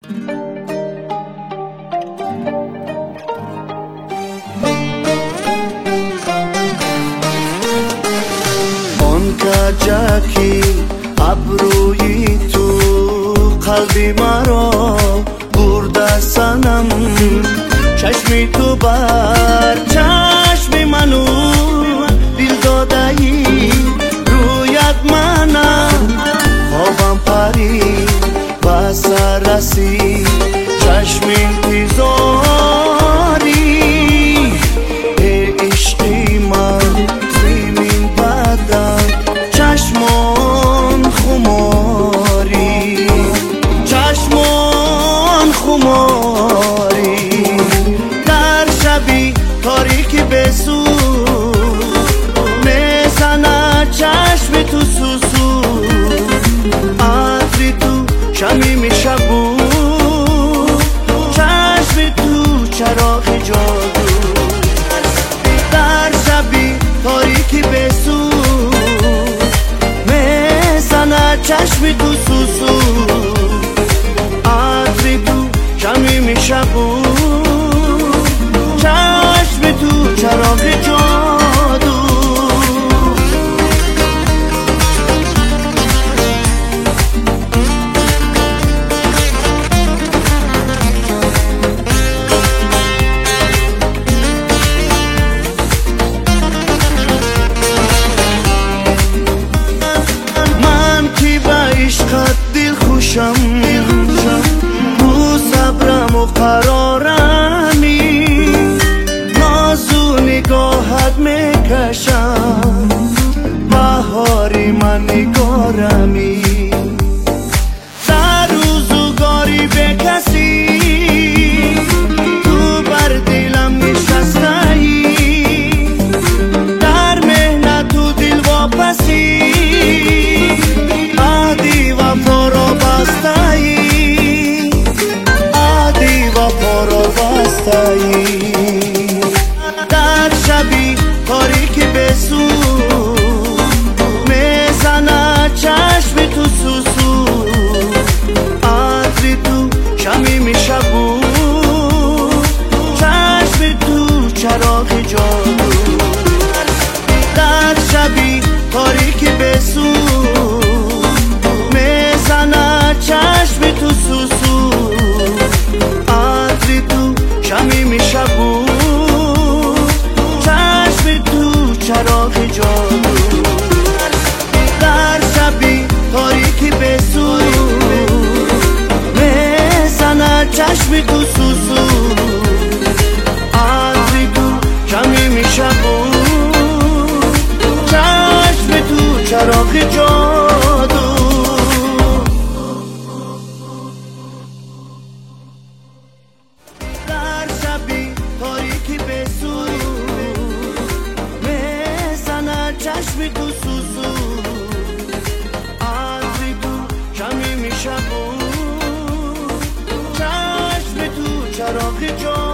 کجکی ابروی تو قلبی مرا برده سنم چشمی تو بر چشمی منو دل داده ای رویت منم خوابم پری و سر رسی چشم انتظاری ای عشقی من زمین بدم چشمان خماری چشمان خماری در شبی تاریکی بسو میزنه چشم تو سوسو عطری تو شمی میشبو چشم تو چراغ جادو در شبی تاریکی بسو میزنه چشم تو سوسو عطری تو شمی میشبو چشم تو چراغ جادو عشقت دل خوشم تو صبرم و قرارمی نازو نگاهت میکشم بهاری من نگارمی در روزگاری به کسی تو بر دلم نشسته ای در مهنت و دل واپسی عادی و پارا بستایی عادی و پارا بستایی در شبی تاریکی بسو میزنه چشم تو سوسو عطری تو شمی میشبو چشم تو چراغ جادو در شبی تاریکی بسو چشم تو سوسو عطری تو شمی میشبو چشم تو چراغ جادو در شبی تاریکی بسو میزنه چشم تو سوسو عطری تو شمی میشبو چشم تو چراغ جادو چشم تو سوسو عطری تو شمی میشبو چشم تو چراغ جادو